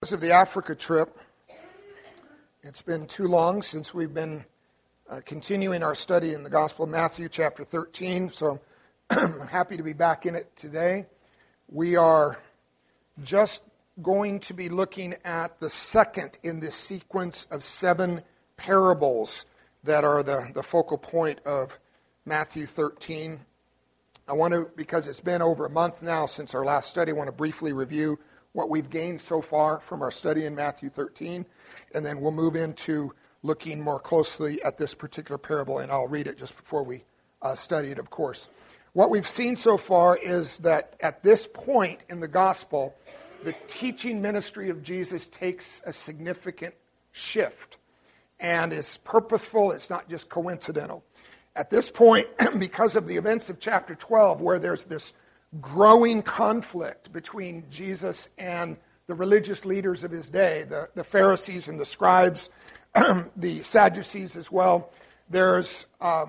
Because of the Africa trip, it's been too long since we've been continuing our study in the Gospel of Matthew, chapter 13, so I'm happy to be back in it today. We are just going to be looking at the second in this sequence of 7 parables that are the focal point of Matthew 13. I want to, because it's been over a month now since our last study, I want to briefly review what we've gained so far from our study in Matthew 13, and then we'll move into looking more closely at this particular parable, and I'll read it just before we study it, of course. What we've seen so far is that at this point in the gospel, the teaching ministry of Jesus takes a significant shift, and it's purposeful, it's not just coincidental. At this point, because of the events of chapter 12, where there's this growing conflict between Jesus and the religious leaders of his day, the Pharisees and the scribes, the Sadducees as well, there is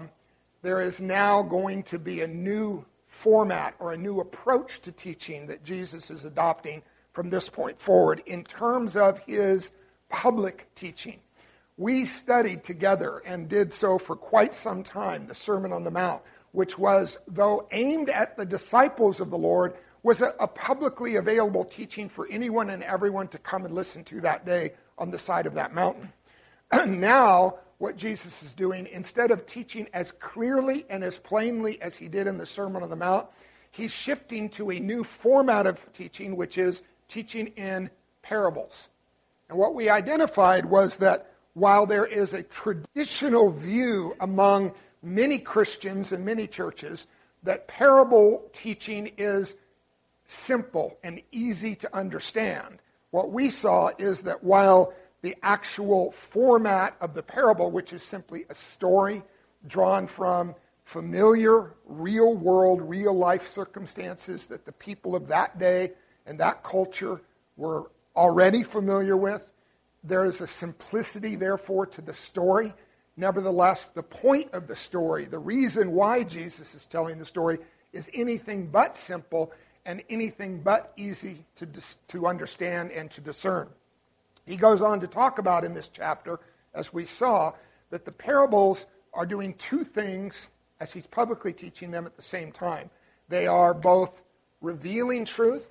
now going to be a new format or a new approach to teaching that Jesus is adopting from this point forward in terms of his public teaching. We studied together and did so for quite some time, the Sermon on the Mount, which was, though aimed at the disciples of the Lord, was a publicly available teaching for anyone and everyone to come and listen to that day on the side of that mountain. Now, what Jesus is doing, instead of teaching as clearly and as plainly as he did in the Sermon on the Mount, he's shifting to a new format of teaching, which is teaching in parables. And what we identified was that while there is a traditional view among many Christians and many churches that parable teaching is simple and easy to understand, what we saw is that while the actual format of the parable, which is simply a story drawn from familiar, real-world, real-life circumstances that the people of that day and that culture were already familiar with, there is a simplicity, therefore, to the story. Nevertheless, the point of the story, the reason why Jesus is telling the story, is anything but simple and anything but easy to understand and to discern. He goes on to talk about in this chapter, as we saw, that the parables are doing two things as he's publicly teaching them at the same time. They are both revealing truth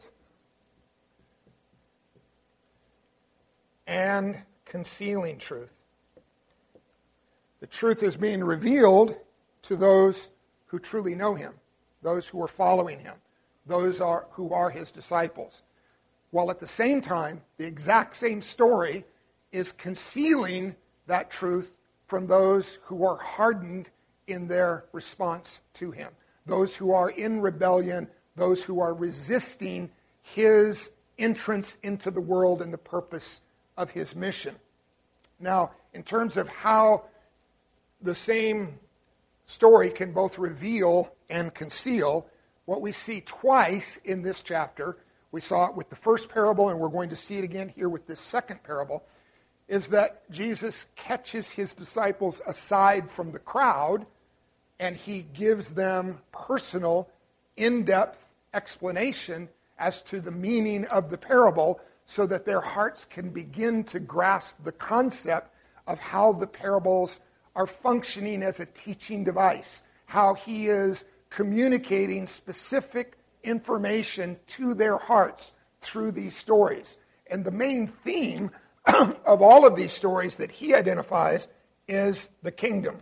and concealing truth. The truth is being revealed to those who truly know him, those who are following him, those who are his disciples. While at the same time, the exact same story is concealing that truth from those who are hardened in their response to him, those who are in rebellion, those who are resisting his entrance into the world and the purpose of his mission. Now, in terms of how the same story can both reveal and conceal, what we see twice in this chapter, we saw it with the first parable and we're going to see it again here with this second parable, is that Jesus catches his disciples aside from the crowd and he gives them personal, in-depth explanation as to the meaning of the parable so that their hearts can begin to grasp the concept of how the parables are functioning as a teaching device, how he is communicating specific information to their hearts through these stories. And the main theme of all of these stories that he identifies is the kingdom.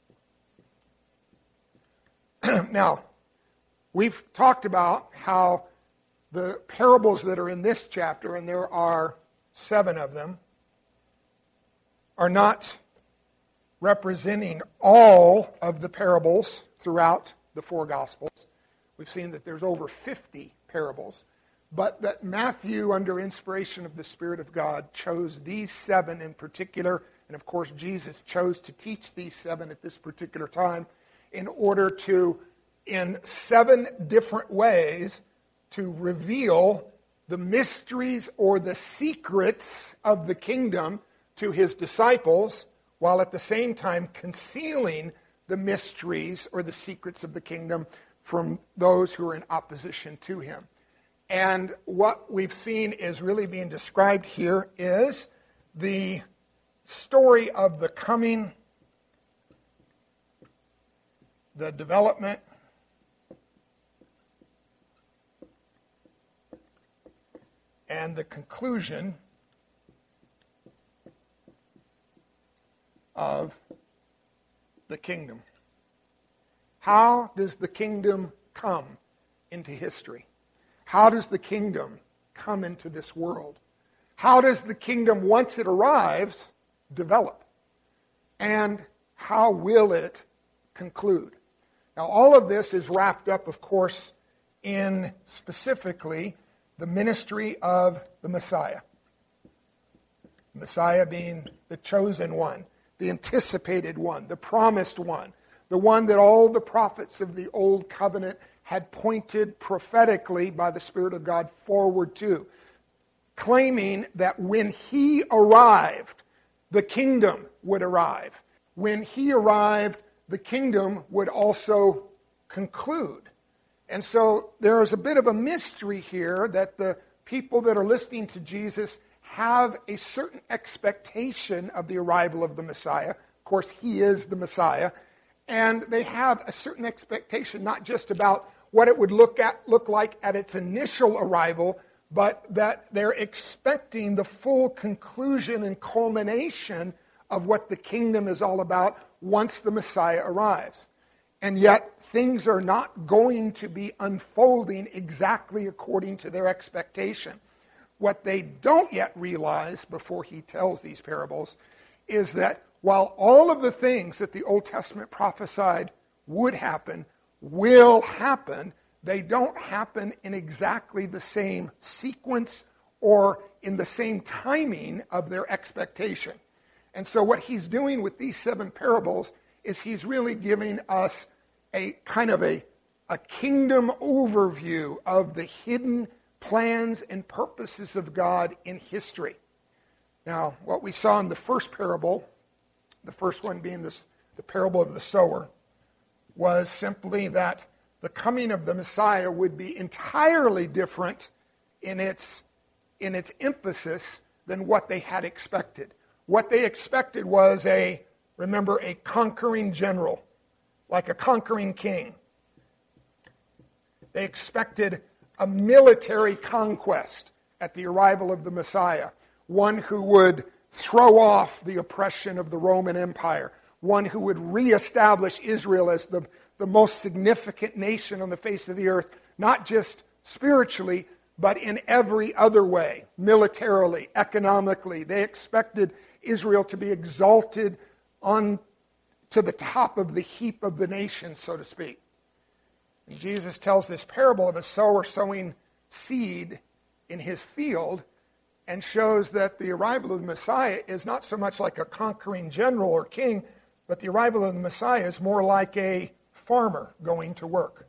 Now, we've talked about how the parables that are in this chapter, and there are 7 of them, are not representing all of the parables throughout the 4 Gospels. We've seen that there's over 50 parables, but that Matthew, under inspiration of the Spirit of God, chose these 7 in particular, and of course Jesus chose to teach these 7 at this particular time in order to, in 7 different ways, to reveal the mysteries or the secrets of the kingdom to his disciples, while at the same time concealing the mysteries or the secrets of the kingdom from those who are in opposition to him. And what we've seen is really being described here is the story of the coming, the development, and the conclusion of the kingdom. How does the kingdom come into history? How does the kingdom come into this world? How does the kingdom, once it arrives, develop? And how will it conclude? Now, all of this is wrapped up, of course, in specifically the ministry of the Messiah. Messiah being the chosen one, the anticipated one, the promised one, the one that all the prophets of the Old Covenant had pointed prophetically by the Spirit of God forward to, claiming that when he arrived, the kingdom would arrive. When he arrived, the kingdom would also conclude. And so there is a bit of a mystery here that the people that are listening to Jesus have a certain expectation of the arrival of the Messiah. Of course, he is the Messiah. And they have a certain expectation, not just about what it would look like at its initial arrival, but that they're expecting the full conclusion and culmination of what the kingdom is all about once the Messiah arrives. And yet, things are not going to be unfolding exactly according to their expectation. What they don't yet realize before he tells these parables is that while all of the things that the Old Testament prophesied would happen, will happen, they don't happen in exactly the same sequence or in the same timing of their expectation. And so what he's doing with these 7 parables is he's really giving us a kind of a kingdom overview of the hidden plans and purposes of God in history. Now, what we saw in the first parable, the first one being the parable of the sower, was simply that the coming of the Messiah would be entirely different in its emphasis than what they had expected. What they expected was a conquering general, like a conquering king. They expected a military conquest at the arrival of the Messiah, one who would throw off the oppression of the Roman Empire, one who would reestablish Israel as the most significant nation on the face of the earth, not just spiritually, but in every other way, militarily, economically. They expected Israel to be exalted on to the top of the heap of the nation, so to speak. And Jesus tells this parable of a sower sowing seed in his field and shows that the arrival of the Messiah is not so much like a conquering general or king, but the arrival of the Messiah is more like a farmer going to work.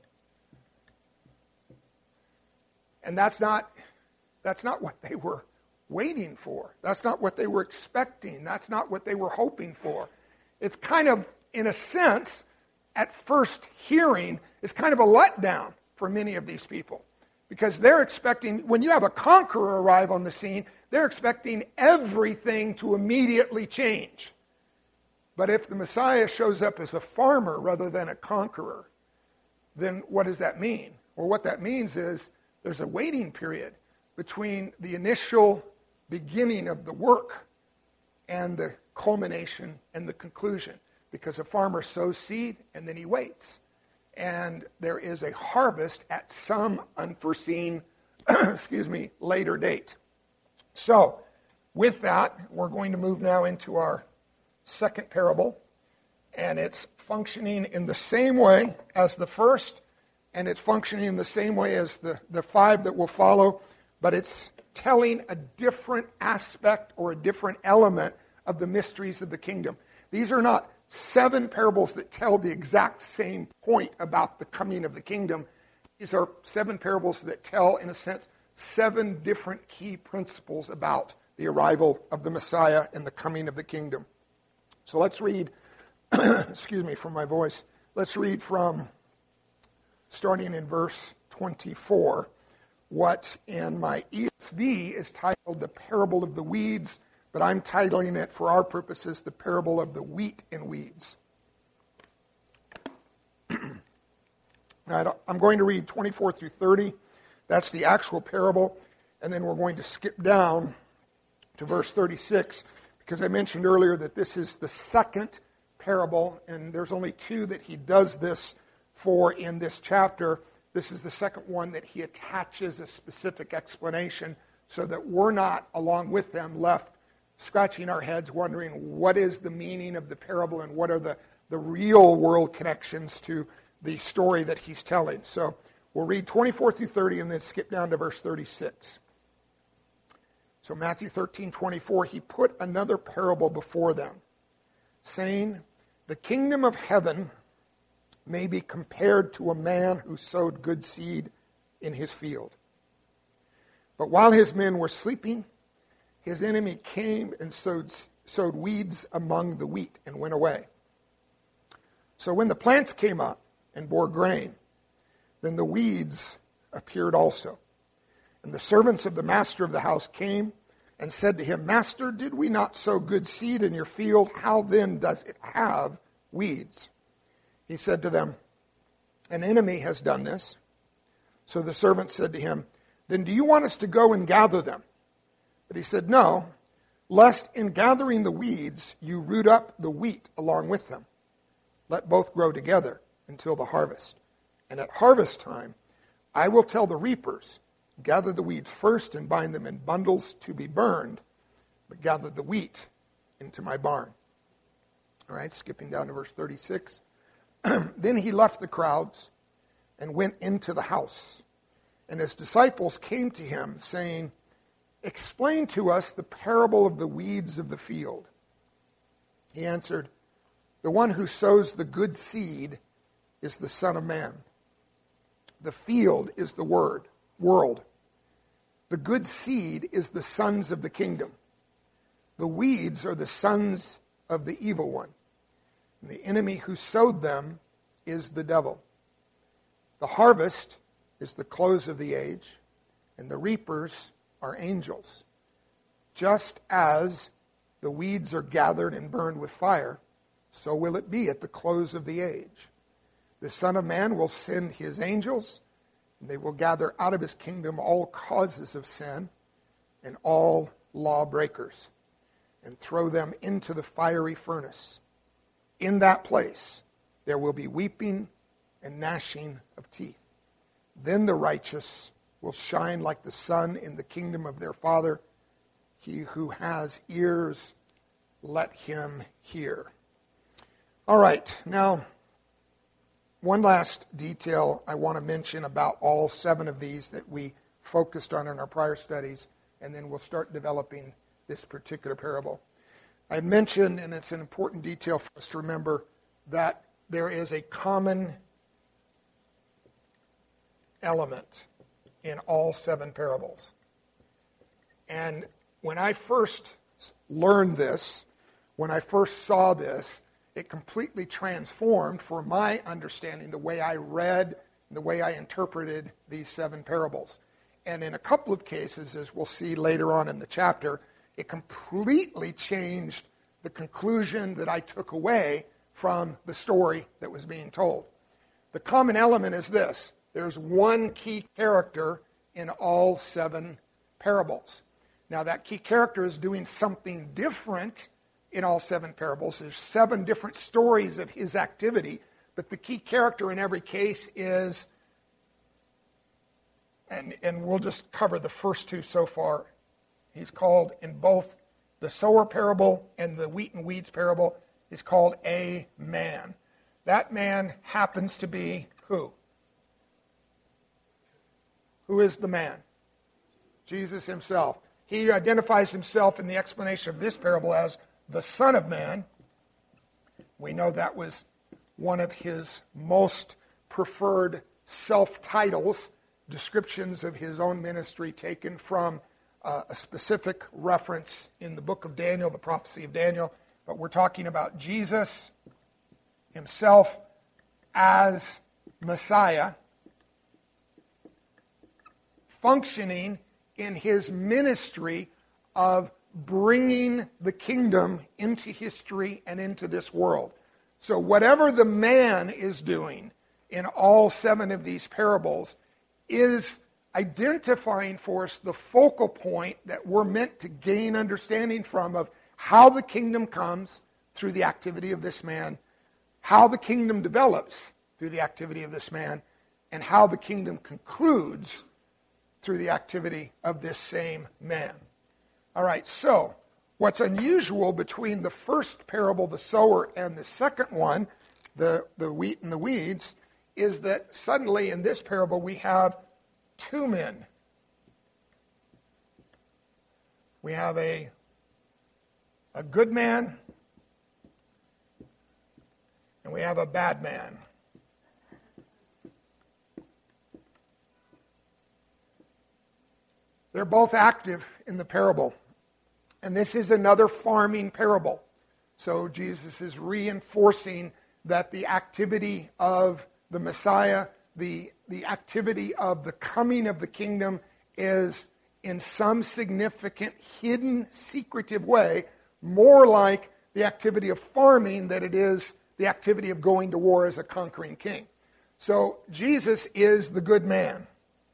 And that's not what they were waiting for. That's not what they were expecting. That's not what they were hoping for. It's kind of, in a sense, at first hearing, it's kind of a letdown for many of these people. Because they're expecting, when you have a conqueror arrive on the scene, they're expecting everything to immediately change. But if the Messiah shows up as a farmer rather than a conqueror, then what does that mean? Well, what that means is there's a waiting period between the initial beginning of the work and the culmination and the conclusion. Because a farmer sows seed and then he waits. And there is a harvest at some unforeseen, later date. So, with that, we're going to move now into our second parable. And it's functioning in the same way as the first, and it's functioning in the same way as the 5 that will follow, but it's telling a different aspect or a different element of the mysteries of the kingdom. These are not 7 parables that tell the exact same point about the coming of the kingdom. These are 7 parables that tell, in a sense, 7 different key principles about the arrival of the Messiah and the coming of the kingdom. So let's read, excuse me for my voice, let's read from, starting in verse 24. what in my ESV is titled the parable of the weeds, but I'm titling it for our purposes the parable of the wheat and weeds. I'm going to read 24 through 30. That's the actual parable. And then we're going to skip down to verse 36, because I mentioned earlier that this is the second parable, and there's only two that he does this for in this chapter. This is the second one that he attaches a specific explanation so that we're not, along with them, left scratching our heads wondering what is the meaning of the parable and what are the real world connections to the story that he's telling. So we'll read 24 through 30 and then skip down to verse 36. So Matthew 13:24, he put another parable before them, saying, "The kingdom of heaven may be compared to a man who sowed good seed in his field. But while his men were sleeping, his enemy came and sowed weeds among the wheat and went away. So when the plants came up and bore grain, then the weeds appeared also. And the servants of the master of the house came and said to him, 'Master, did we not sow good seed in your field? How then does it have weeds?' He said to them, 'An enemy has done this.' So the servants said to him, 'Then do you want us to go and gather them?' But he said, 'No, lest in gathering the weeds you root up the wheat along with them. Let both grow together until the harvest. And at harvest time I will tell the reapers, gather the weeds first and bind them in bundles to be burned, but gather the wheat into my barn.'" All right, skipping down to verse 36. Then he left the crowds and went into the house. And his disciples came to him, saying, "Explain to us the parable of the weeds of the field." He answered, "The one who sows the good seed is the Son of Man. The field is the world. The good seed is the sons of the kingdom. The weeds are the sons of the evil one. And the enemy who sowed them is the devil. The harvest is the close of the age, and the reapers are angels. Just as the weeds are gathered and burned with fire, so will it be at the close of the age. The Son of Man will send his angels, and they will gather out of his kingdom all causes of sin and all lawbreakers, and throw them into the fiery furnace. In that place there will be weeping and gnashing of teeth. Then the righteous will shine like the sun in the kingdom of their Father. He who has ears, let him hear." All right, now, one last detail I want to mention about all 7 of these that we focused on in our prior studies, and then we'll start developing this particular parable. I mentioned, and it's an important detail for us to remember, that there is a common element in all 7 parables. And when I first learned this, when I first saw this, it completely transformed, for my understanding, the way I read, the way I interpreted these 7 parables. And in a couple of cases, as we'll see later on in the chapter, it completely changed the conclusion that I took away from the story that was being told. The common element is this: there's one key character in all 7 parables. Now, that key character is doing something different in all 7 parables. There's 7 different stories of his activity, but the key character in every case is, and we'll just cover the first 2 so far. He's called, in both the sower parable and the wheat and weeds parable, he's called a man. That man happens to be who? Who is the man? Jesus himself. He identifies himself in the explanation of this parable as the Son of Man. We know that was one of his most preferred self-titles, descriptions of his own ministry taken from a specific reference in the book of Daniel, the prophecy of Daniel. But we're talking about Jesus himself as Messiah, functioning in his ministry of bringing the kingdom into history and into this world. So whatever the man is doing in all 7 of these parables is identifying for us the focal point that we're meant to gain understanding from of how the kingdom comes through the activity of this man, how the kingdom develops through the activity of this man, and how the kingdom concludes through the activity of this same man. All right, so what's unusual between the first parable, the sower, and the second one, the wheat and the weeds, is that suddenly in this parable we have 2 men. We have a good man, and we have a bad man. They're both active in the parable. And this is another farming parable. So Jesus is reinforcing that the activity of the Messiah, the activity of the coming of the kingdom is in some significant, hidden, secretive way, more like the activity of farming than it is the activity of going to war as a conquering king. So Jesus is the good man.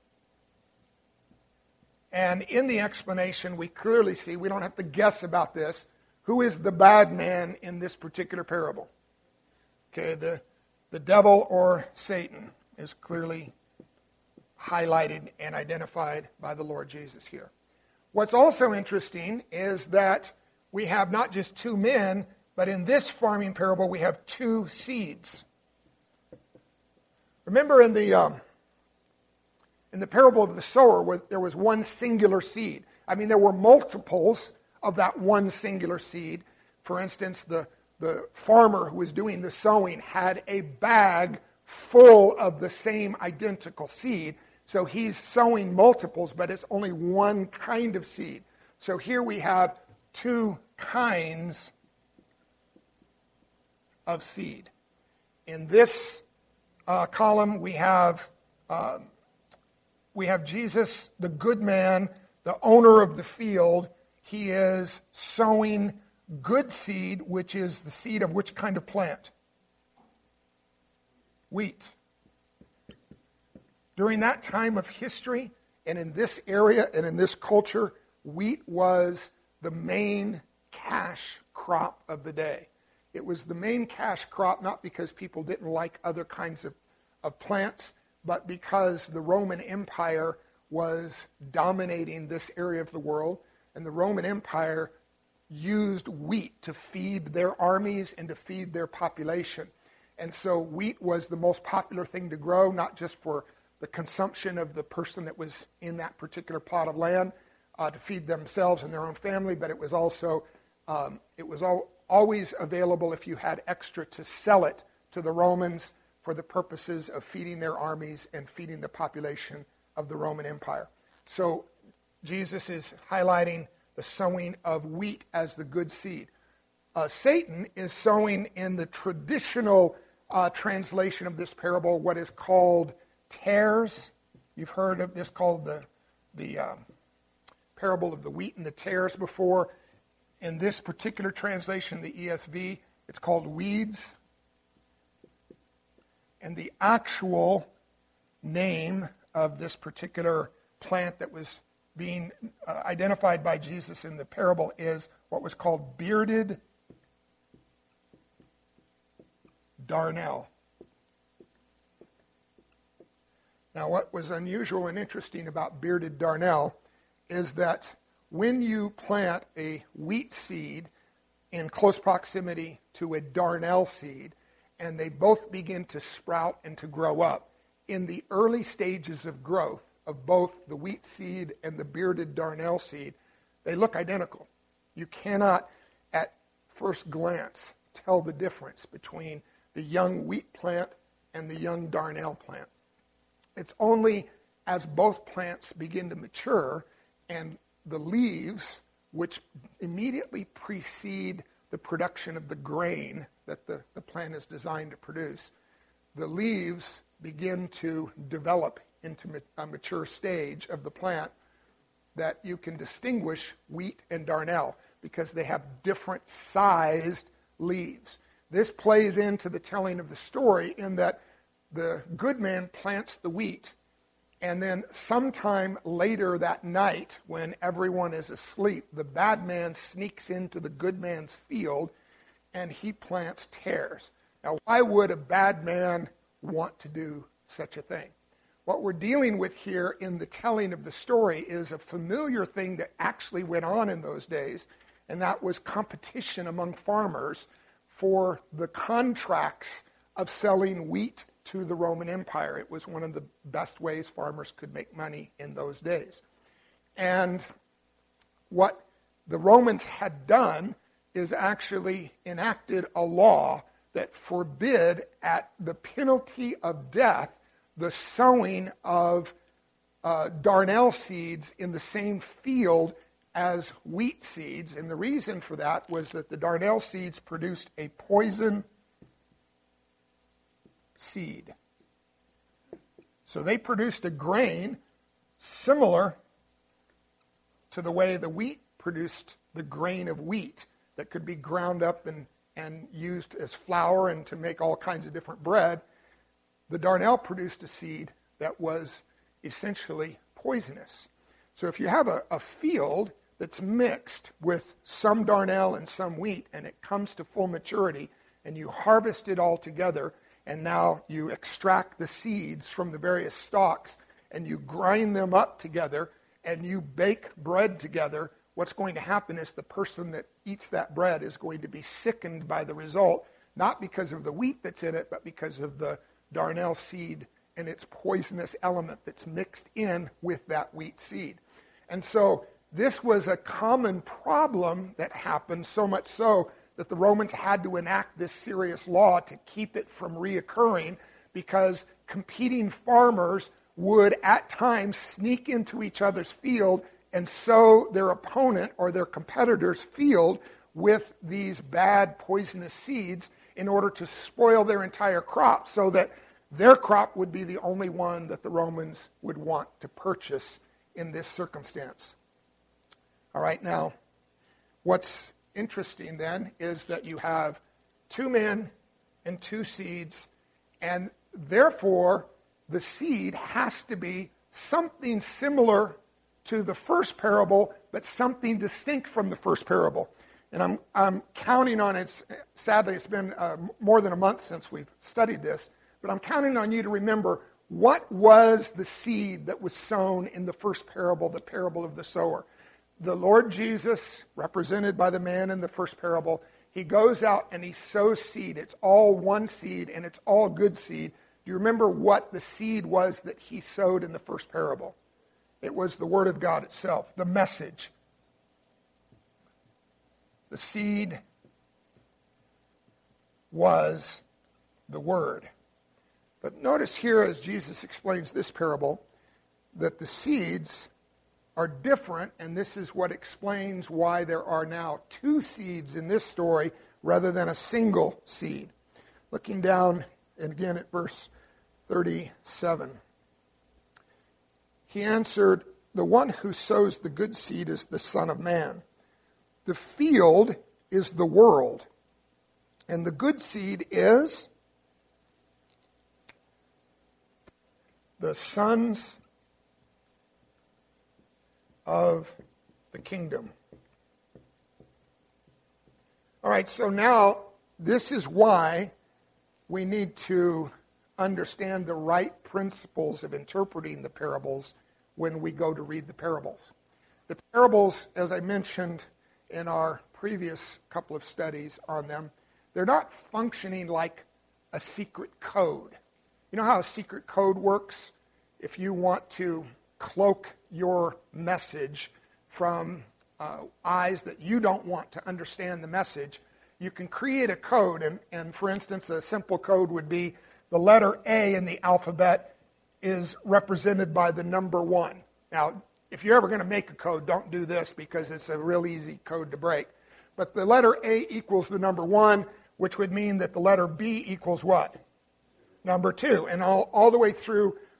And in the explanation, we clearly see, we don't have to guess about this, who is the bad man in this particular parable. Okay, the devil or Satan is clearly highlighted and identified by the Lord Jesus here. What's also interesting is that we have not just 2 men, but in this farming parable we have 2 seeds. Remember in the parable of the sower, where there was one singular seed. I mean, there were multiples of that one singular seed. For instance, the farmer who was doing the sowing had a bag full of the same identical seed. So he's sowing multiples, but it's only one kind of seed. So here we have 2 kinds of seed. In this column, we have Jesus, the good man, the owner of the field. He is sowing good seed, which is the seed of which kind of plant? Wheat. During that time of history, and in this area and in this culture, wheat was the main cash crop of the day. It was the main cash crop not because people didn't like other kinds of plants, but because the Roman Empire was dominating this area of the world, and the Roman Empire used wheat to feed their armies and to feed their population. And so wheat was the most popular thing to grow, not just for the consumption of the person that was in that particular plot of land to feed themselves and their own family, but it was also always available if you had extra to sell it to the Romans for the purposes of feeding their armies and feeding the population of the Roman Empire. So Jesus is highlighting the sowing of wheat as the good seed. Satan is sowing in the traditional translation of this parable what is called tares. You've heard of this called the parable of the wheat and the tares before. In this particular translation, the ESV, it's called weeds. And the actual name of this particular plant that was being identified by Jesus in the parable is what was called bearded darnel. Now, what was unusual and interesting about bearded darnel is that when you plant a wheat seed in close proximity to a darnel seed, and they both begin to sprout and to grow up, in the early stages of growth of both the wheat seed and the bearded darnel seed, they look identical. You cannot, at first glance, tell the difference between the young wheat plant and the young darnel plant. It's only as both plants begin to mature and the leaves, which immediately precede the production of the grain that the plant is designed to produce, the leaves begin to develop into a mature stage of the plant that you can distinguish wheat and darnel because they have different sized leaves. This plays into the telling of the story in that the good man plants the wheat, and then sometime later that night when everyone is asleep, the bad man sneaks into the good man's field and he plants tares. Now, why would a bad man want to do such a thing? What we're dealing with here in the telling of the story is a familiar thing that actually went on in those days, and that was competition among farmers for the contracts of selling wheat to the Roman Empire. It was one of the best ways farmers could make money in those days. And what the Romans had done is actually enacted a law that forbid, at the penalty of death, the sowing of darnel seeds in the same field as wheat seeds. And the reason for that was that the darnel seeds produced a poison seed. So they produced a grain similar to the way the wheat produced the grain of wheat that could be ground up and used as flour and to make all kinds of different bread. The darnel produced a seed that was essentially poisonous. So if you have a field that's mixed with some darnel and some wheat, and it comes to full maturity, and you harvest it all together, and now you extract the seeds from the various stalks, and you grind them up together, and you bake bread together, what's going to happen is the person that eats that bread is going to be sickened by the result, not because of the wheat that's in it, but because of the darnel seed and its poisonous element that's mixed in with that wheat seed. And so this was a common problem that happened, so much so that the Romans had to enact this serious law to keep it from reoccurring, because competing farmers would at times sneak into each other's field and sow their opponent or their competitor's field with these bad poisonous seeds in order to spoil their entire crop, so that their crop would be the only one that the Romans would want to purchase in this circumstance. All right, now, what's interesting then is that you have two men and two seeds, and therefore the seed has to be something similar to the first parable, but something distinct from the first parable. And I'm counting on it. Sadly, it's been more than a month since we've studied this, but I'm counting on you to remember what was the seed that was sown in the first parable, the parable of the sower. The Lord Jesus, represented by the man in the first parable, he goes out and he sows seed. It's all one seed, and it's all good seed. Do you remember what the seed was that he sowed in the first parable? It was the Word of God itself, the message. The seed was the Word. But notice here, as Jesus explains this parable, that the seeds are different, and this is what explains why there are now two seeds in this story rather than a single seed. Looking down, and again at verse 37. He answered, "The one who sows the good seed is the Son of Man. The field is the world, and the good seed is the sons of the kingdom." All right, so now this is why we need to understand the right principles of interpreting the parables when we go to read the parables. The parables, as I mentioned in our previous couple of studies on them, they're not functioning like a secret code. You know how a secret code works? If you want to cloak your message from eyes that you don't want to understand the message, you can create a code, and for instance, a simple code would be the letter A in the alphabet is represented by the number 1. Now, if you're ever going to make a code, don't do this because it's a real easy code to break. But the letter A equals the number 1, which would mean that the letter B equals what? Number 2. And all the way through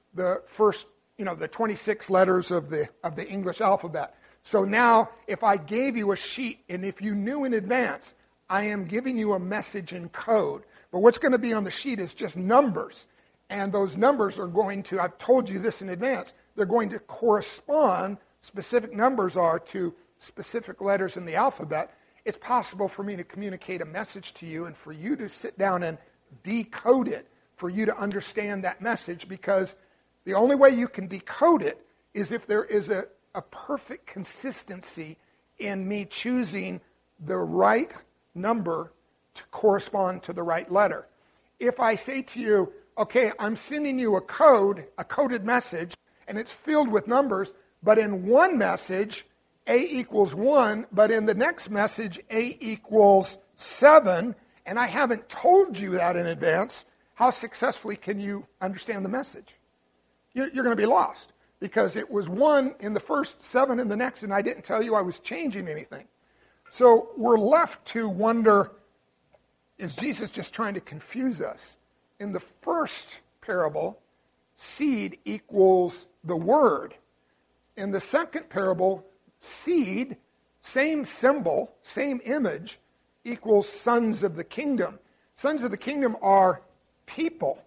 the first, the 26 letters of the English alphabet. So now, if I gave you a sheet, and if you knew in advance, I am giving you a message in code, but what's going to be on the sheet is just numbers. And those numbers are going to, I've told you this in advance, they're going to correspond, specific numbers are to specific letters in the alphabet. It's possible for me to communicate a message to you and for you to sit down and decode it, for you to understand that message, because the only way you can decode it is if there is a perfect consistency in me choosing the right number to correspond to the right letter. If I say to you, okay, I'm sending you a coded message, and it's filled with numbers, but in one message, A equals 1, but in the next message, A equals 7, and I haven't told you that in advance, how successfully can you understand the message? You're going to be lost, because it was 1 in the first, 7 in the next, and I didn't tell you I was changing anything. So we're left to wonder, is Jesus just trying to confuse us? In the first parable, seed equals the word. In the second parable, seed, same symbol, same image, equals sons of the kingdom. Sons of the kingdom are people,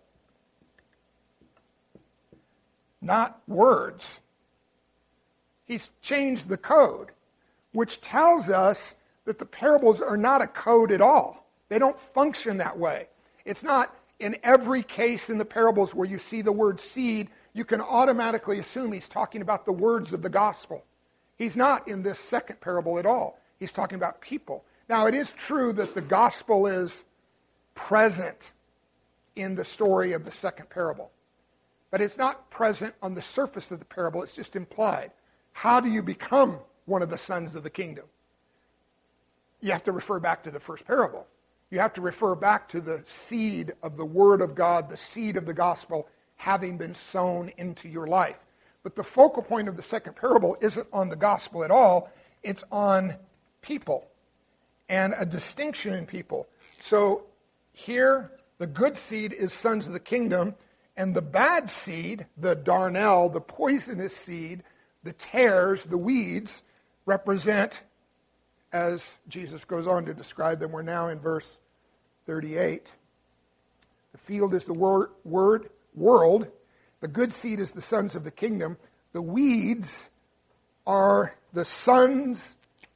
not words. He's changed the code, which tells us that the parables are not a code at all. They don't function that way. It's not in every case in the parables where you see the word seed, you can automatically assume he's talking about the words of the gospel. He's not in this second parable at all. He's talking about people. Now, it is true that the gospel is present in the story of the second parable. But it's not present on the surface of the parable. It's just implied. How do you become one of the sons of the kingdom? You have to refer back to the first parable. You have to refer back to the seed of the Word of God, the seed of the gospel, having been sown into your life. But the focal point of the second parable isn't on the gospel at all. It's on people and a distinction in people. So here, the good seed is sons of the kingdom, and the bad seed, the darnel, the poisonous seed, the tares, the weeds, represent, as Jesus goes on to describe them, we're now in verse 38. The field is the world. The good seed is the sons of the kingdom. The weeds are the sons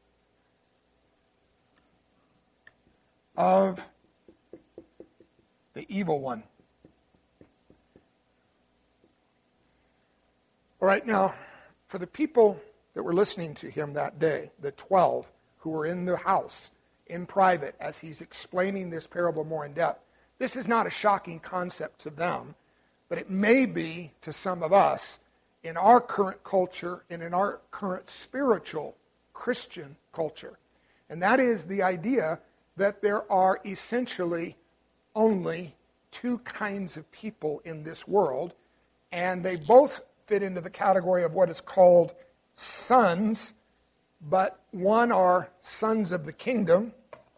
of the evil one. All right, now, for the people that were listening to him that day, the 12 who were in the house in private as he's explaining this parable more in depth, this is not a shocking concept to them, but it may be to some of us in our current culture and in our current spiritual Christian culture. And that is the idea that there are essentially only two kinds of people in this world, and they both fit into the category of what is called sons, but one are sons of the kingdom,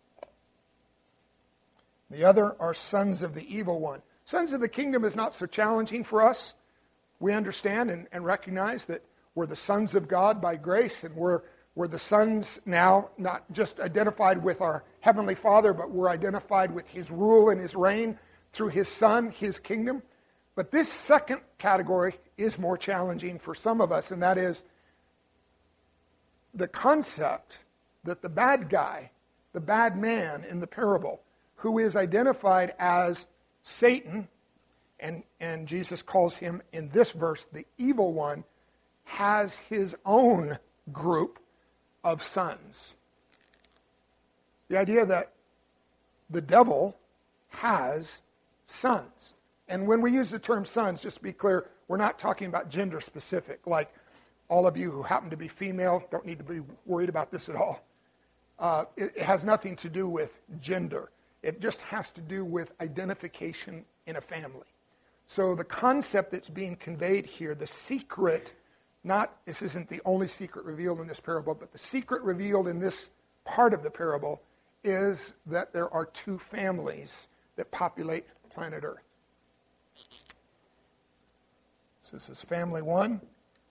the other are sons of the evil one. Sons of the kingdom is not so challenging for us. We understand and recognize that we're the sons of God by grace, and we're the sons now, not just identified with our Heavenly Father, but we're identified with His rule and His reign through His Son, His kingdom. But this second category is more challenging for some of us, and that is the concept that the bad guy, the bad man in the parable, who is identified as Satan, and Jesus calls him in this verse the evil one, has his own group of sons. The idea that the devil has sons. And when we use the term sons, just to be clear, we're not talking about gender specific, like all of you who happen to be female don't need to be worried about this at all. It has nothing to do with gender. It just has to do with identification in a family. So the concept that's being conveyed here, the secret, this isn't the only secret revealed in this parable, but the secret revealed in this part of the parable is that there are two families that populate planet Earth. So this is family 1.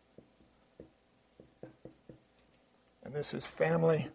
And this is family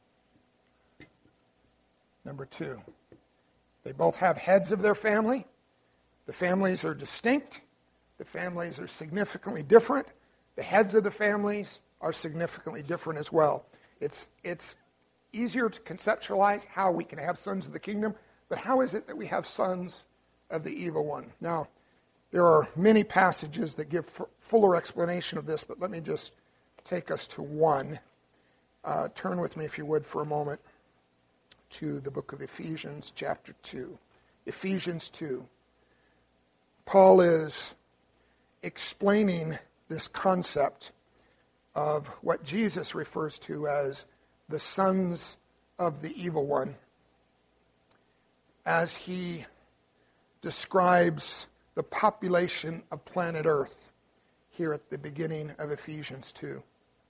number 2. They both have heads of their family. The families are distinct. The families are significantly different. The heads of the families are significantly different as well. It's easier to conceptualize how we can have sons of the kingdom, but how is it that we have sons of the evil one? Now, there are many passages that give fuller explanation of this, but let me just take us to one. Turn with me, if you would, for a moment to the book of Ephesians, chapter 2. Ephesians 2. Paul is explaining this concept of what Jesus refers to as the sons of the evil one, as he describes the population of planet Earth here at the beginning of Ephesians 2.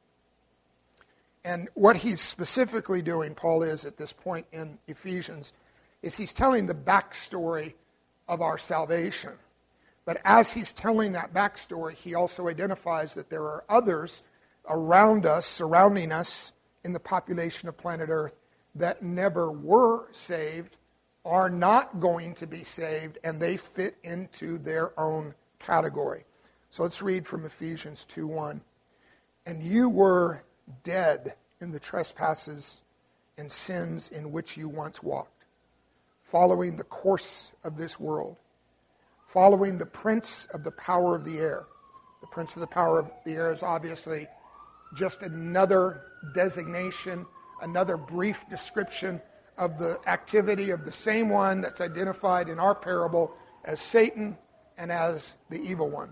And what he's specifically doing, Paul is at this point in Ephesians, is he's telling the backstory of our salvation. But as he's telling that backstory, he also identifies that there are others around us, surrounding us in the population of planet Earth that never were saved, are not going to be saved, and they fit into their own category. So let's read from Ephesians 2:1. And you were dead in the trespasses and sins in which you once walked, following the course of this world, following the prince of the power of the air. The prince of the power of the air is obviously just another designation, another brief description of the activity of the same one that's identified in our parable as Satan and as the evil one.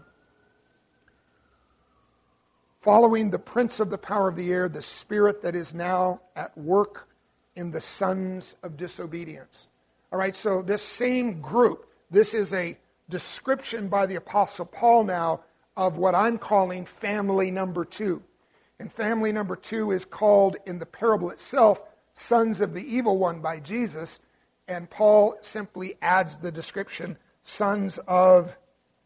Following the prince of the power of the air, the spirit that is now at work in the sons of disobedience. All right, so this same group, this is a description by the Apostle Paul now of what I'm calling family number 2. And family number 2 is called in the parable itself, sons of the evil one by Jesus. And Paul simply adds the description, sons of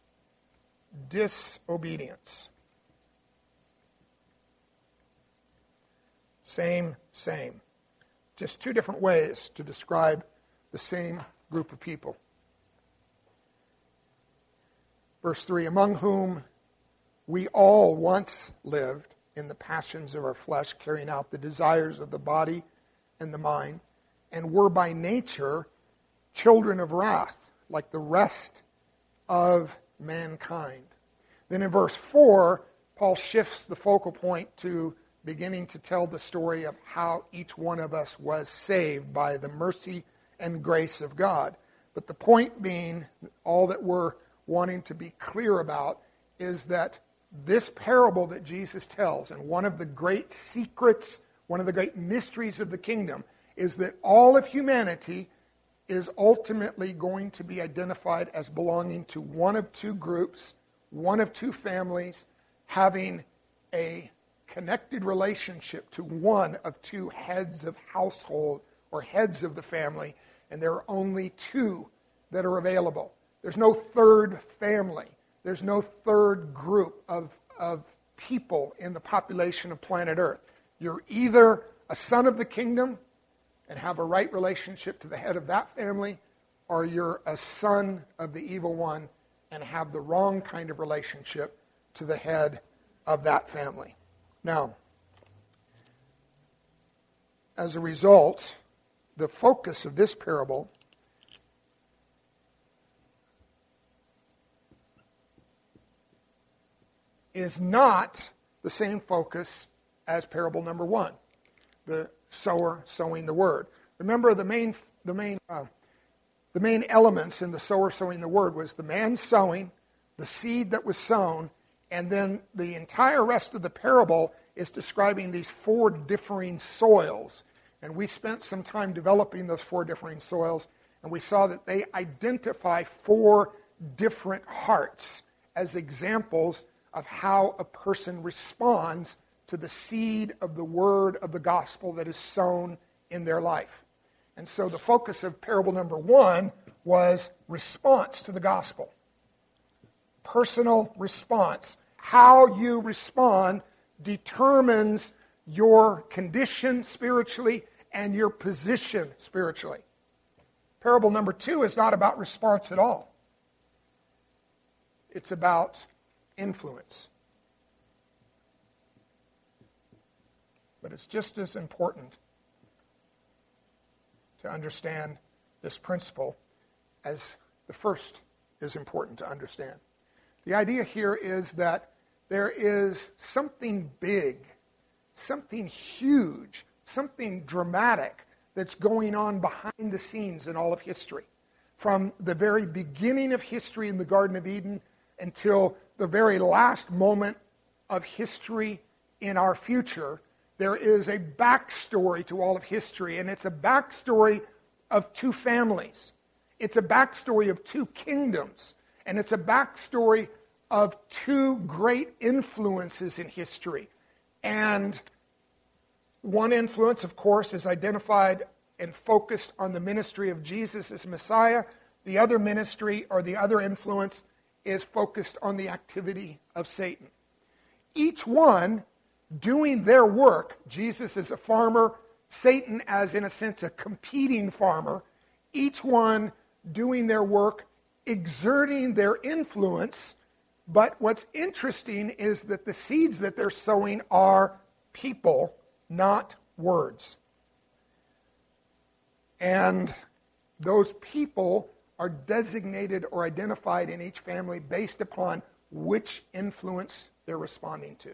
disobedience. Same. Just two different ways to describe the same group of people. Verse 3, among whom we all once lived in the passions of our flesh, carrying out the desires of the body and the mind, and were by nature children of wrath, like the rest of mankind. Then in verse 4, Paul shifts the focal point to beginning to tell the story of how each one of us was saved by the mercy and grace of God. But the point being, all that we're wanting to be clear about is that this parable that Jesus tells, and one of the great secrets, one of the great mysteries of the kingdom, is that all of humanity is ultimately going to be identified as belonging to one of two groups, one of two families, having a connected relationship to one of two heads of household or heads of the family, and there are only two that are available. There's no third family. There's no third group of people in the population of planet Earth. You're either a son of the kingdom and have a right relationship to the head of that family, or you're a son of the evil one and have the wrong kind of relationship to the head of that family. Now, as a result, the focus of this parable is not the same focus as parable number 1, the sower sowing the word. Remember, the main elements in the sower sowing the word was the man sowing, the seed that was sown, and then the entire rest of the parable is describing these 4 differing soils. And we spent some time developing those 4 differing soils, and we saw that they identify 4 different hearts as examples of how a person responds to the seed of the word of the gospel that is sown in their life. And so the focus of parable number 1 was response to the gospel. personal response. How you respond determines your condition spiritually and your position spiritually. Parable number 2 is not about response at all. It's about influence. But it's just as important to understand this principle as the first is important to understand. The idea here is that there is something big, something huge, something dramatic that's going on behind the scenes in all of history. From the very beginning of history in the Garden of Eden until the very last moment of history in our future, there is a backstory to all of history, and it's a backstory of two families. It's a backstory of two kingdoms, and it's a backstory of two great influences in history. And one influence, of course, is identified and focused on the ministry of Jesus as Messiah. The other ministry, or the other influence, is focused on the activity of Satan. Each one doing their work, Jesus as a farmer, Satan as, in a sense, a competing farmer, each one doing their work, exerting their influence. But what's interesting is that the seeds that they're sowing are people, not words. And those people are designated or identified in each family based upon which influence they're responding to.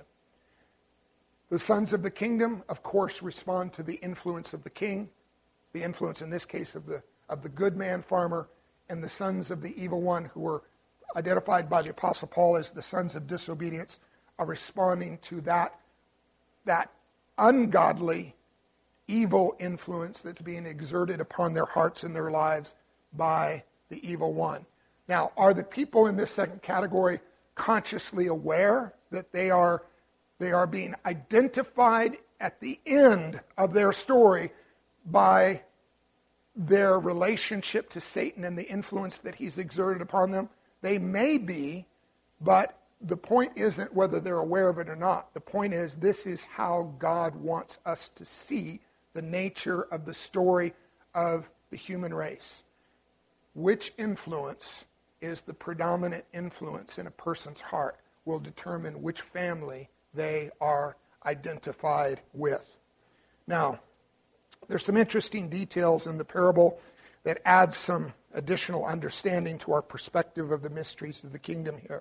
The sons of the kingdom, of course, respond to the influence of the king, the influence in this case of the good man farmer, and the sons of the evil one, who were identified by the Apostle Paul as the sons of disobedience, are responding to that ungodly, evil influence that's being exerted upon their hearts and their lives by the evil one. Now, are the people in this second category consciously aware that they are being identified at the end of their story by their relationship to Satan and the influence that he's exerted upon them? They may be, but the point isn't whether they're aware of it or not. The point is, this is how God wants us to see the nature of the story of the human race. Which influence is the predominant influence in a person's heart will determine which family they are identified with. Now, there's some interesting details in the parable that add some additional understanding to our perspective of the mysteries of the kingdom here.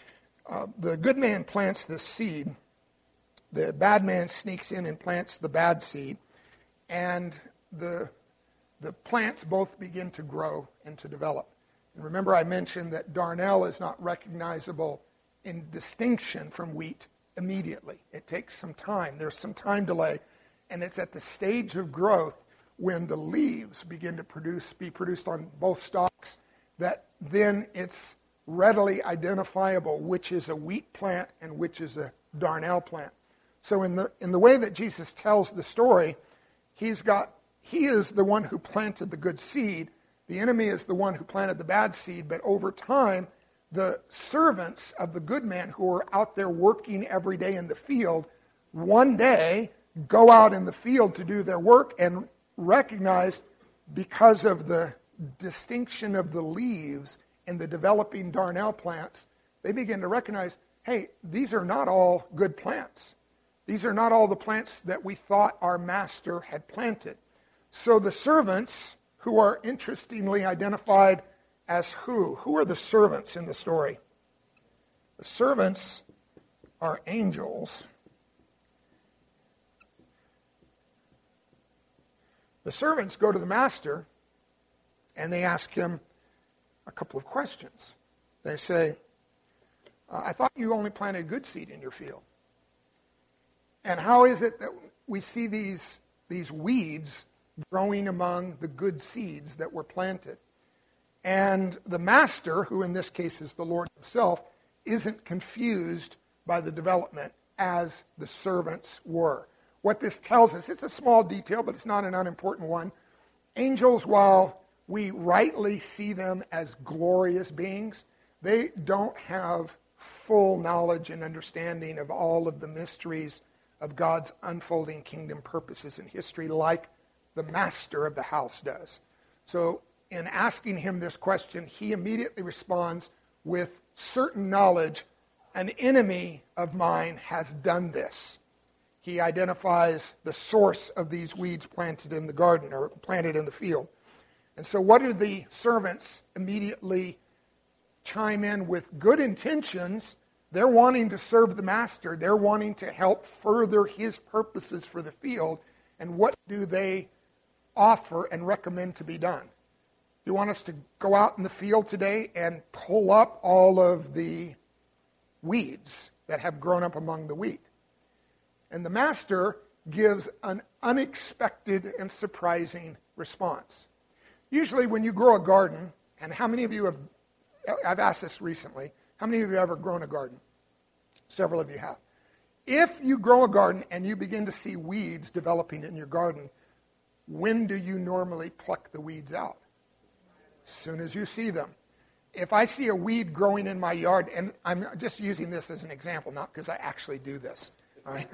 The good man plants this seed. The bad man sneaks in and plants the bad seed. And the plants both begin to grow and to develop. And remember, I mentioned that darnel is not recognizable in distinction from wheat immediately. It takes some time. There's some time delay. And it's at the stage of growth when the leaves begin to be produced on both stalks, that then it's readily identifiable which is a wheat plant and which is a darnel plant. So in the way that Jesus tells the story, he is the one who planted the good seed. The enemy is the one who planted the bad seed. But over time, the servants of the good man who are out there working every day in the field, one day go out in the field to do their work and recognize, because of the distinction of the leaves in the developing darnel plants, they begin to recognize, hey, these are not all good plants. These are not all the plants that we thought our master had planted. So the servants, who are interestingly identified as who? Who are the servants in the story? The servants are angels. The servants go to the master and they ask him a couple of questions. They say, I thought you only planted good seed in your field. And how is it that we see these weeds growing among the good seeds that were planted? And the master, who in this case is the Lord himself, isn't confused by the development as the servants were. What this tells us, it's a small detail, but it's not an unimportant one. Angels, while we rightly see them as glorious beings, They don't have full knowledge and understanding of all of the mysteries of God's unfolding kingdom purposes in history like the master of the house does. So in asking him this question, he immediately responds with certain knowledge. An enemy of mine has done this. He identifies the source of these weeds planted in the garden or planted in the field. And so what do the servants immediately chime in with? Good intentions. They're wanting to serve the master. They're wanting to help further his purposes for the field. And what do they offer and recommend to be done? You want us to go out in the field today and pull up all of the weeds that have grown up among the wheat. And the master gives an unexpected and surprising response. Usually when you grow a garden, and how many of you have, I've asked this recently, how many of you have ever grown a garden? Several of you have. If you grow a garden and you begin to see weeds developing in your garden, when do you normally pluck the weeds out? As soon as you see them. If I see a weed growing in my yard, and I'm just using this as an example, not because I actually do this, all right?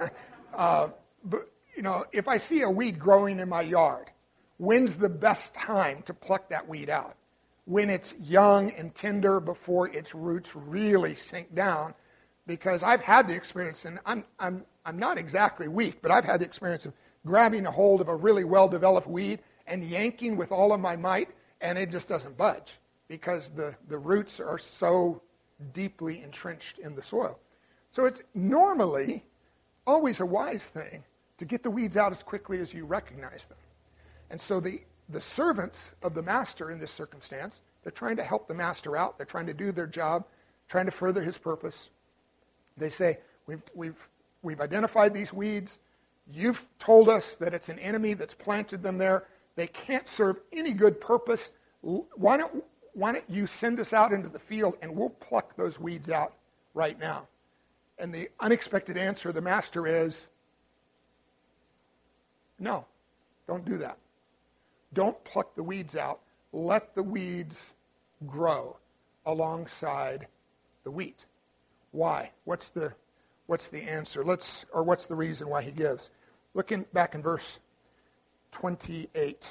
But if I see a weed growing in my yard, when's the best time to pluck that weed out? When it's young and tender, before its roots really sink down, because I've had the experience, and I'm not exactly weak, but I've had the experience of grabbing a hold of a really well-developed weed and yanking with all of my might, and it just doesn't budge because the roots are so deeply entrenched in the soil. So it's normally always a wise thing to get the weeds out as quickly as you recognize them. And so the servants of the master in this circumstance, they're trying to help the master out. They're trying to do their job, trying to further his purpose. They say, we've identified these weeds. You've told us that it's an enemy that's planted them there. They can't serve any good purpose. Why don't you send us out into the field and we'll pluck those weeds out right now? And the unexpected answer of the master is, no, don't do that. Don't pluck the weeds out. Let the weeds grow alongside the wheat. Why? What's the answer? What's the reason why he gives? Looking back in verse 28.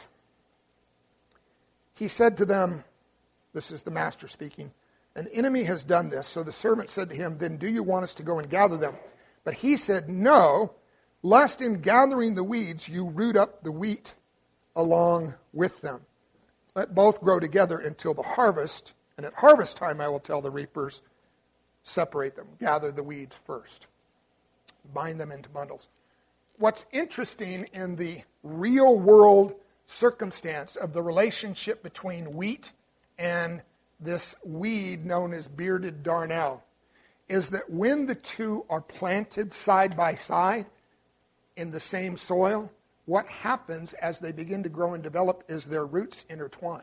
He said to them, this is the master speaking, an enemy has done this. So the servant said to him, then do you want us to go and gather them? But he said, no, lest in gathering the weeds you root up the wheat along with them. Let both grow together until the harvest, and at harvest time I will tell the reapers, separate them, gather the weeds first, bind them into bundles. What's interesting in the real world circumstance of the relationship between wheat and this weed known as bearded darnel is that when the two are planted side by side in the same soil, what happens as they begin to grow and develop is their roots intertwine.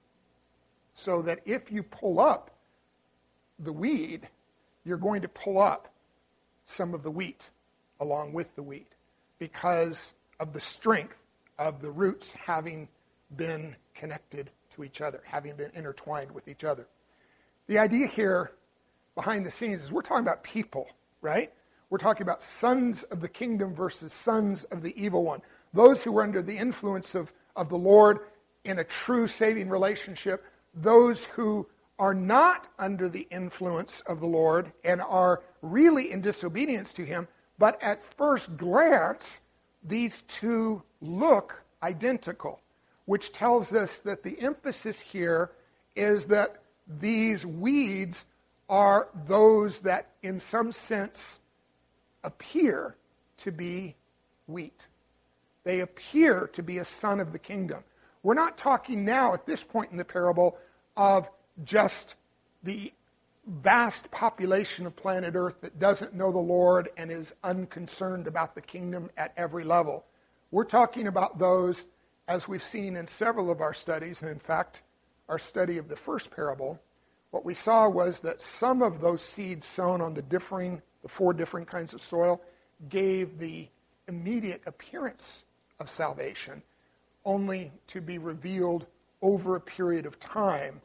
So that if you pull up the weed, you're going to pull up some of the wheat along with the wheat because of the strength of the roots having been connected to each other, having been intertwined with each other. The idea here behind the scenes is we're talking about people, right? We're talking about sons of the kingdom versus sons of the evil one. Those who are under the influence of the Lord in a true saving relationship, those who are not under the influence of the Lord and are really in disobedience to him, but at first glance, these two look identical, which tells us that the emphasis here is that these weeds are those that in some sense appear to be wheat. They appear to be a son of the kingdom. We're not talking now at this point in the parable of just the vast population of planet Earth that doesn't know the Lord and is unconcerned about the kingdom at every level. We're talking about those, as we've seen in several of our studies, and in fact, our study of the first parable, what we saw was that some of those seeds sown on the 4 different kinds of soil gave the immediate appearance of salvation, only to be revealed over a period of time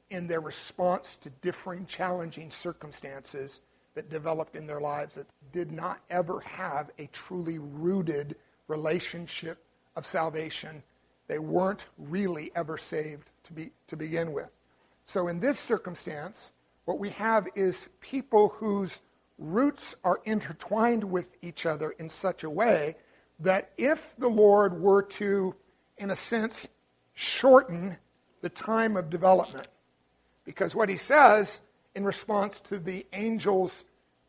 in their response to differing challenging circumstances that developed in their lives that did not ever have a truly rooted relationship of salvation. They weren't really ever saved to begin with. So in this circumstance, what we have is people whose roots are intertwined with each other in such a way that if the Lord were to, in a sense, shorten the time of development, because what he says in response to the angel's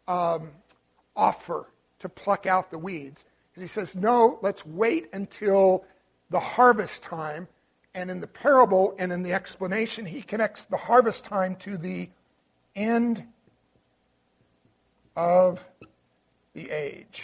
offer to pluck out the weeds, is he says, no, let's wait until the harvest time. And in the parable and in the explanation, he connects the harvest time to the end of the age.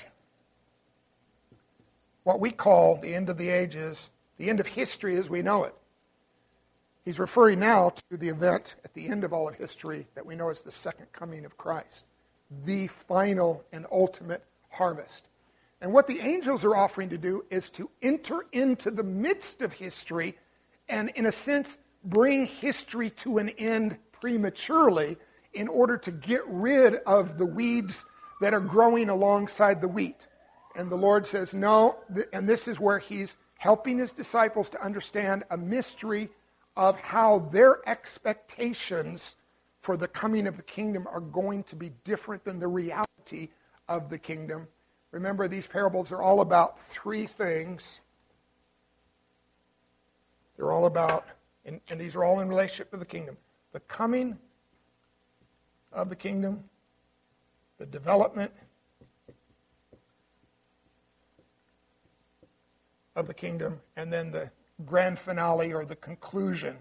What we call the end of the age is the end of history as we know it. He's referring now to the event at the end of all of history that we know as the second coming of Christ, the final and ultimate harvest. And what the angels are offering to do is to enter into the midst of history and, in a sense, bring history to an end prematurely in order to get rid of the weeds that are growing alongside the wheat. And the Lord says, no, and this is where he's helping his disciples to understand a mystery of how their expectations for the coming of the kingdom are going to be different than the reality of the kingdom. Remember, these parables are all about three things. They're all about, and these are all in relationship to the kingdom: the coming of the kingdom, the development of the kingdom, and then the grand finale or the conclusion.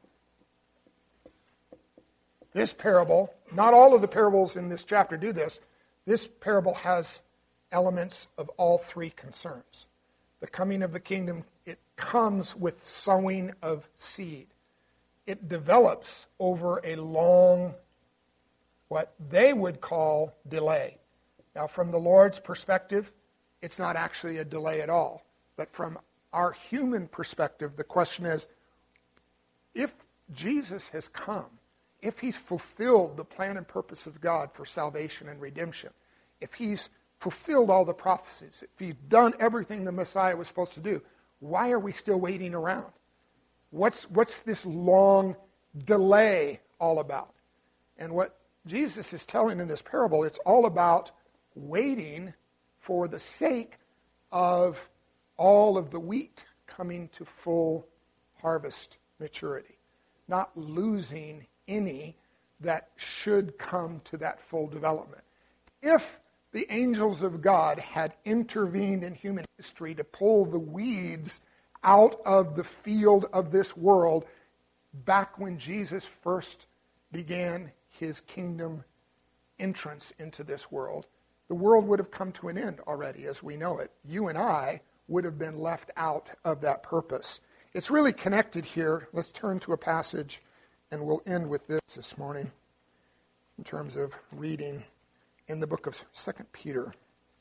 This parable, not all of the parables in this chapter do this, this parable has elements of all three concerns. The coming of the kingdom, it comes with sowing of seed. It develops over a long, what they would call delay. Now, from the Lord's perspective, it's not actually a delay at all. But from our human perspective, the question is, if Jesus has come, if he's fulfilled the plan and purpose of God for salvation and redemption, if he's fulfilled all the prophecies, if he's done everything the Messiah was supposed to do, why are we still waiting around? What's this long delay all about? And what Jesus is telling in this parable, it's all about waiting for the sake of all of the wheat coming to full harvest maturity, not losing any that should come to that full development. If the angels of God had intervened in human history to pull the weeds out of the field of this world back when Jesus first began his kingdom entrance into this world, the world would have come to an end already as we know it. You and I would have been left out of that purpose. It's really connected here. Let's turn to a passage, and we'll end with this morning in terms of reading in the book of 2 Peter.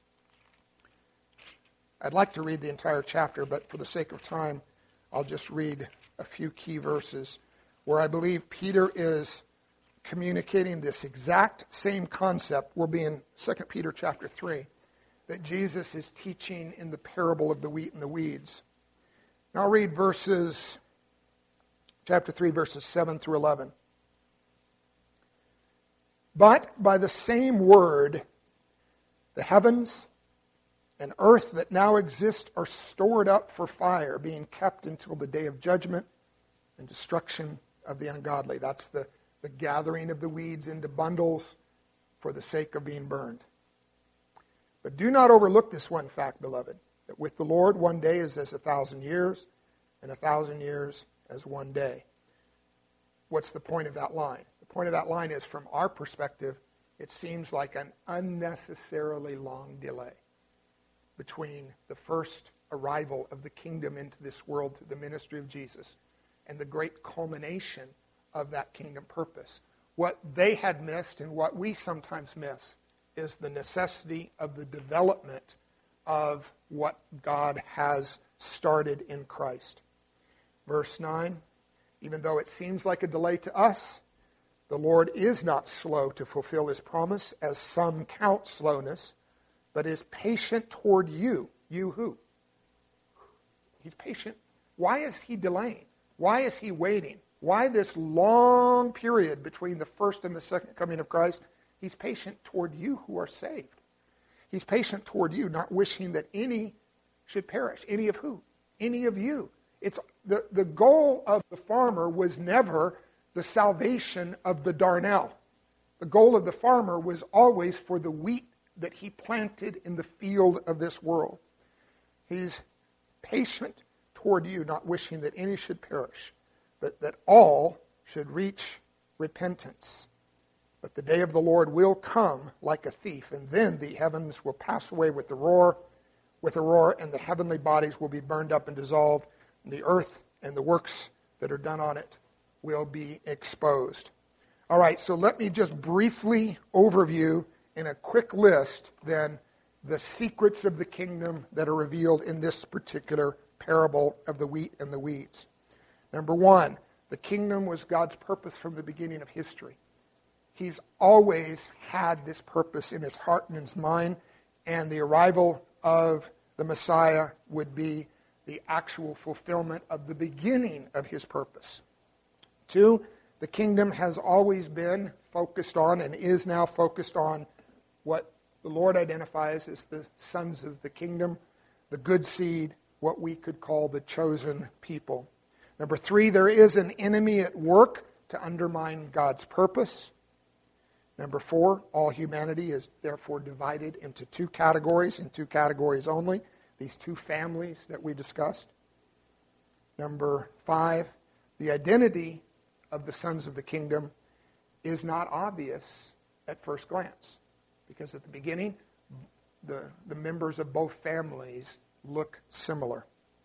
I'd like to read the entire chapter, but for the sake of time, I'll just read a few key verses where I believe Peter is communicating this exact same concept. We'll be in 2 Peter chapter 3, that Jesus is teaching in the parable of the wheat and the weeds. Now I'll read chapter 3, verses 7 through 11. But by the same word, the heavens and earth that now exist are stored up for fire, being kept until the day of judgment and destruction of the ungodly. That's the gathering of the weeds into bundles for the sake of being burned. But do not overlook this one fact, beloved, that with the Lord 1 day is as 1,000 years, and 1,000 years as 1 day. What's the point of that line? The point of that line is, from our perspective, it seems like an unnecessarily long delay between the first arrival of the kingdom into this world through the ministry of Jesus and the great culmination of that kingdom purpose. What they had missed and what we sometimes miss is the necessity of the development of what God has started in Christ. Verse 9, Even though it seems like a delay to us, the Lord is not slow to fulfill his promise, as some count slowness, but is patient toward you. You who? He's patient. Why is he delaying? Why is he waiting? Why this long period between the first and the second coming of Christ? He's patient toward you who are saved. He's patient toward you, not wishing that any should perish. Any of who? Any of you. It's the goal of the farmer was never the salvation of the darnel. The goal of the farmer was always for the wheat that he planted in the field of this world. He's patient toward you, not wishing that any should perish, but that all should reach repentance. But the day of the Lord will come like a thief, and then the heavens will pass away with a roar, and the heavenly bodies will be burned up and dissolved, and the earth and the works that are done on it will be exposed. All right, so let me just briefly overview in a quick list then the secrets of the kingdom that are revealed in this particular parable of the wheat and the weeds. Number one, the kingdom was God's purpose from the beginning of history. He's always had this purpose in his heart and his mind, and the arrival of the Messiah would be the actual fulfillment of the beginning of his purpose. Two, the kingdom has always been focused on and is now focused on what the Lord identifies as the sons of the kingdom, the good seed, what we could call the chosen people. Number three, there is an enemy at work to undermine God's purpose. Number four, all humanity is therefore divided into two categories, and two categories only, these two families that we discussed. Number five, the identity of the sons of the kingdom is not obvious at first glance, because at the beginning, the members of both families look similar.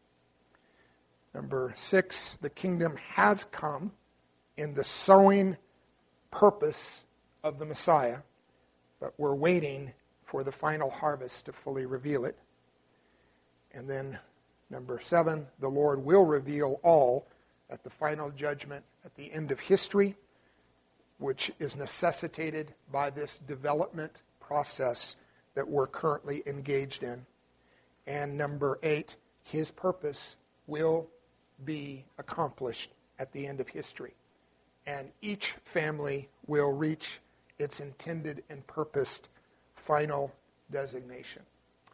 Number six, the kingdom has come in the sowing purpose of the Messiah, but we're waiting for the final harvest to fully reveal it. And then number seven, the Lord will reveal all at the final judgment at the end of history, which is necessitated by this development process that we're currently engaged in. And number eight, his purpose will be accomplished at the end of history. And each family will reach its intended and purposed final designation.